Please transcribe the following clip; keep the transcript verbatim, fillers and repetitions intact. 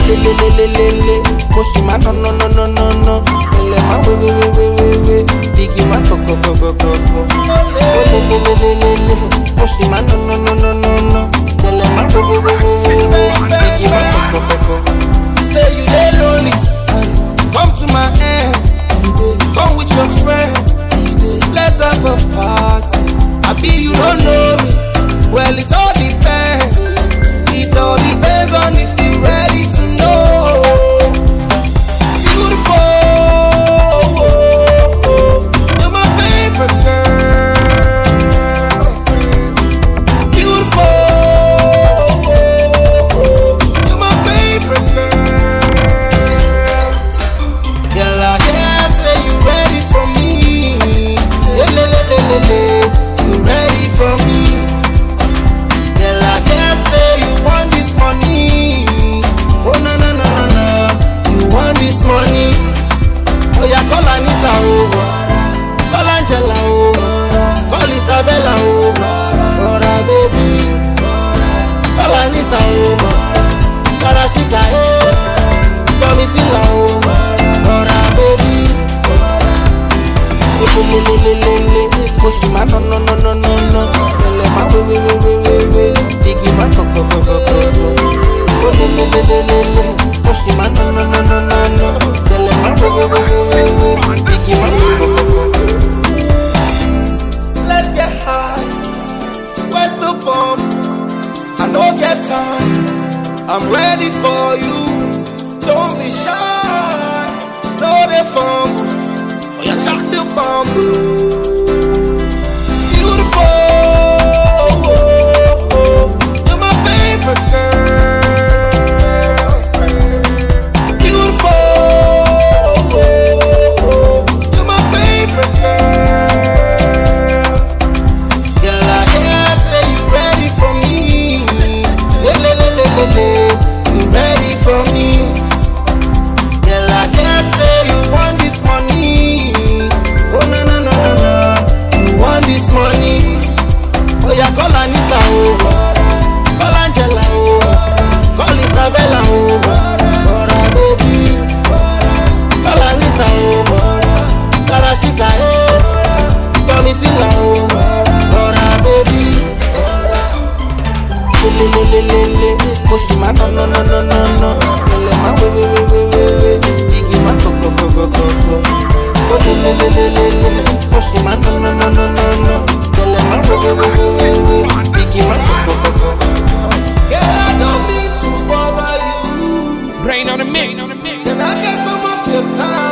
le le le le le. Moshima no no no no no no. Ele ma we we we we we we. Biggie ma go go go go go go. Le le le le le le. Moshima no no no no no no. Ele ma we we we we we. Biggie ma go go go go. You say you dey lonely, come to my end. Come with your friend, let's have a party. I be you don't know me, well it all depends. It all depends on if you ready to know. Beautiful, you're my favorite girl. Beautiful, you're my favorite girl. Girl, I guess say you ready for me. Le le le le le le, you ready for me? Girl, I guess say you want this money. Oh no no no no no, you want this money? Oh yeah, call Anita over, call Angela over, call Isabella over, Rora baby. Call Anita over, call Ashika over, call Mitila over, Rora baby. Le le le le le le, Moshima no no no no no no. Ele ma we we we we we we. Biggie ma go go go go go go. Le le le le le le, Moshima no no no no no no. Ele ma we we we we we we. Biggie ma go go go go. Let's get high. Where's the bomb? I don't get time. I'm ready for you. Don't be shy. No they fumble. Oh yeah, shot the bomb. Beautiful, you're my favorite girl. Beautiful, you're my favorite girl. Girl, I guess say you ready for me. Le le le le le le, you ready for me? Girl, I guess say you want this money. Oh no no no no no, you want this money? Oh yeah, call Anita over, call Angela over, call Isabella over, Rora baby. Call Anita over, call Ashika over, call Mitila over, Rora baby. Le le le le le, Moshima no no no no no no. Ele ma we we we we we we. Biggie ma go go go go go go. Oh le le le le le le, Moshima no no no no no no. Ele ma we we we we we. Biggie ma go go go go go. Girl, I don't mean to bother you. Brain on the mix. Can I get some of your time?